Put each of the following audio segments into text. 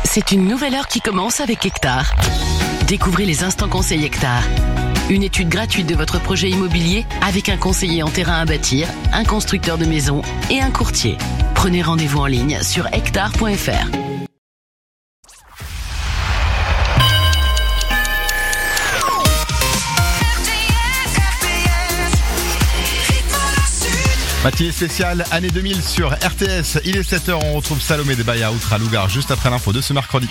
C'est une nouvelle heure qui commence avec Hectare. Découvrez les instants conseils Hectare. Une étude gratuite de votre projet immobilier avec un conseiller en terrain à bâtir, un constructeur de maisons et un courtier. Prenez rendez-vous en ligne sur hectare.fr. Matinée spéciale année 2000 sur RTS. Il est 7h, on retrouve Salomé Desbailles à Outre-Lougar juste après l'info de ce mercredi.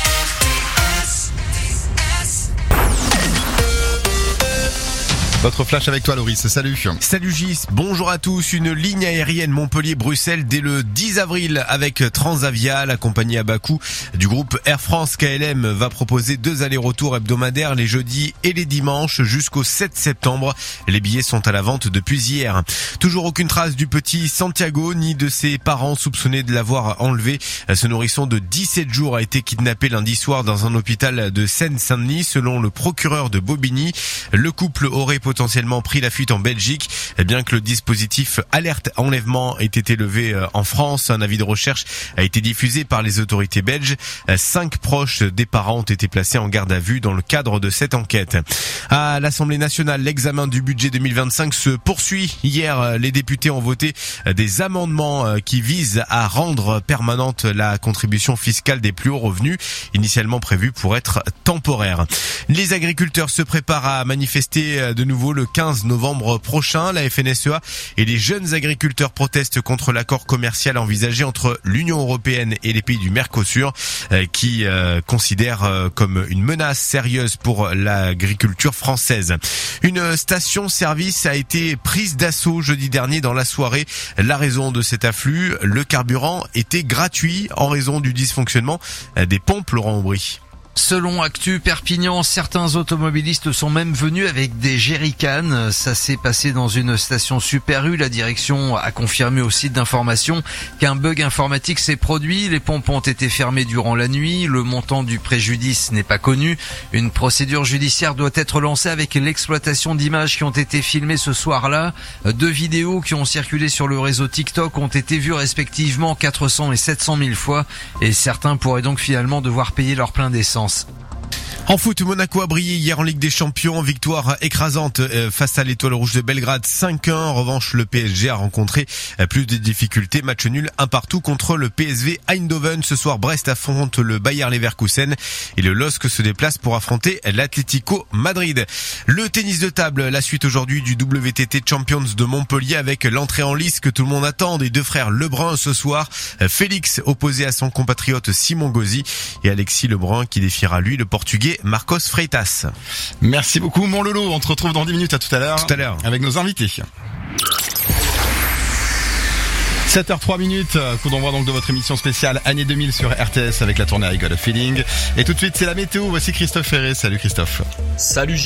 Votre flash avec toi Loris, salut. Salut Gis, bonjour à tous. Une ligne aérienne Montpellier-Bruxelles dès le 10 avril avec Transavia, la compagnie à bas coût du groupe Air France KLM va proposer 2 allers-retours hebdomadaires les jeudis et les dimanches jusqu'au 7 septembre. Les billets sont à la vente depuis hier. Toujours aucune trace du petit Santiago ni de ses parents soupçonnés de l'avoir enlevé. Ce nourrisson de 17 jours a été kidnappé lundi soir dans un hôpital de Seine-Saint-Denis selon le procureur de Bobigny. Le couple aurait potentiellement pris la fuite en Belgique, bien que le dispositif alerte enlèvement ait été levé en France. Un avis de recherche a été diffusé par les autorités belges. 5 proches des parents ont été placés en garde à vue dans le cadre de cette enquête. À l'Assemblée nationale, l'examen du budget 2025 se poursuit. Hier, les députés ont voté des amendements qui visent à rendre permanente la contribution fiscale des plus hauts revenus, initialement prévue pour être temporaire. Les agriculteurs se préparent à manifester de nouveau le 15 novembre prochain. La FNSEA et les jeunes agriculteurs protestent contre l'accord commercial envisagé entre l'Union européenne et les pays du Mercosur qui considèrent comme une menace sérieuse pour l'agriculture française. Une station-service a été prise d'assaut jeudi dernier dans la soirée. La raison de cet afflux, le carburant était gratuit en raison du dysfonctionnement des pompes, Laurent Aubry. Selon Actu Perpignan, certains automobilistes sont même venus avec des jerrycans. Ça s'est passé dans une station Super U. La direction a confirmé au site d'information qu'un bug informatique s'est produit. Les pompes ont été fermées durant la nuit. Le montant du préjudice n'est pas connu. Une procédure judiciaire doit être lancée avec l'exploitation d'images qui ont été filmées ce soir-là. 2 vidéos qui ont circulé sur le réseau TikTok ont été vues respectivement 400 et 700 000 fois. Et certains pourraient donc finalement devoir payer leur plein d'essence. En foot, Monaco a brillé hier en Ligue des Champions, victoire écrasante face à l'Étoile Rouge de Belgrade 5-1. En revanche, le PSG a rencontré plus de difficultés. Match nul 1-1 contre le PSV Eindhoven. Ce soir, Brest affronte le Bayer Leverkusen et le LOSC se déplace pour affronter l'Atlético Madrid. Le tennis de table, la suite aujourd'hui du WTT Champions de Montpellier avec l'entrée en lice que tout le monde attend des 2 frères Lebrun ce soir. Félix opposé à son compatriote Simon Gauzy et Alexis Lebrun qui défiera lui le Portugais Marcos Freitas. Merci beaucoup mon Lolo, on te retrouve dans 10 minutes, à tout à l'heure. Tout à l'heure. Avec nos invités. 7h03, coup d'envoi donc de votre émission spéciale année 2000 sur RTS avec la tournée I Got a Feeling. Et tout de suite c'est la météo, voici Christophe Ferré. Salut Christophe. Salut